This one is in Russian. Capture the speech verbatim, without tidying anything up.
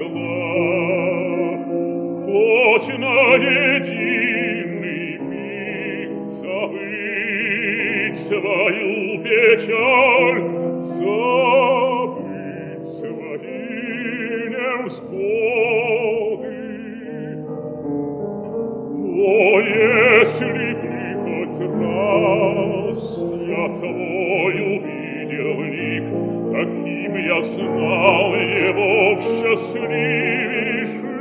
хоть на единый миг забыть свою печаль, забыть свои невзгоды. Но если бы хоть раз я твой увидел лик, каким я знал его в счастливейший